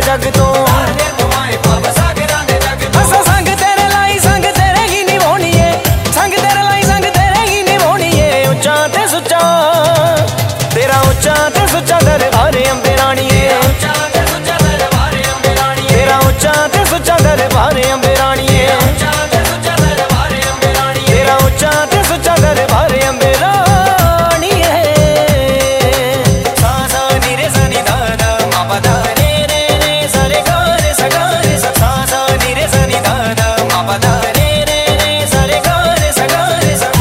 जग तो असा संग तेरे लाई संग तेरे ही निभाउणीए, संग तेरे लाई संग तेरे ही निभाउणीए। उच्चा ते सुच्चा तेरा उच्चा ते सुच्चा दरबार अम्बे राणीए, तेरा उच्चा ते सुच्चा दरबार अम्बे राणीए, तेरा उच्चा ते सुच्चा दरबार अम्बे राणीए। सा सा नी रे सा नी धा धा मा पा धा रे रे रे सा रे गा रे सा गा रे सा। सा सा नी रे सा नी धा धा मा पा धा रे रे रे सा रे गा रे सा गा रे सा।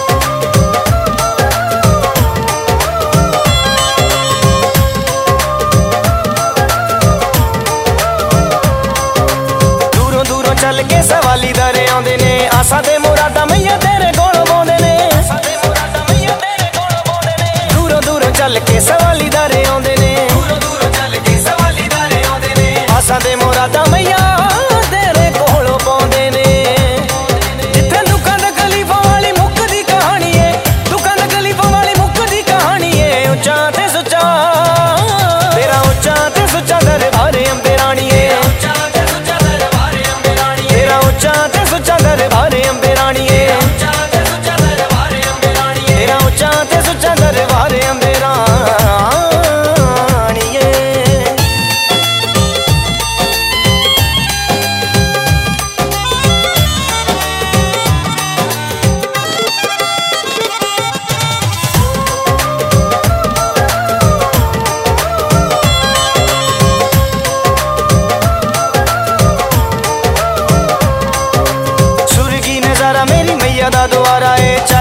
दूरों दूरों चल के सवाली दरे आउंदे ने, आसा ते मुरादा मैया तेरे कोलों पाउंदे ने, आसा ते मुरादा मैया तेरे कोलों पाउंदे ने। दूरों दूरों चल के सवाली दरे आउंदे ने, दूरों दूरों चल के सवाली दरे आउंदे ने। आसा ते मुरादा मैया तेरे कोलों पाउंदे ने। जिथे दुखां तकलीफां वाली मुक्कदी कहानी है, दुखां तकलीफां वाली मुक्कदी कहानी है। उच्चा ते सुच्चा तेरा उच्चा ते सुच्चा दरबार अम्बे राणीए, उच्चा ते सुच्चा दरबार अम्बे राणीए, तेरा उच्चा ते सुच्चा दरबार अम्बे राणीए, उच्चा ते सुच्चा दरबार अम्बे राणीए, तेरा उच्चा ते सुच्चा दरबार अम्बे राणीए। सुर्गी नजारा मेरी मैया दा द्वारा है,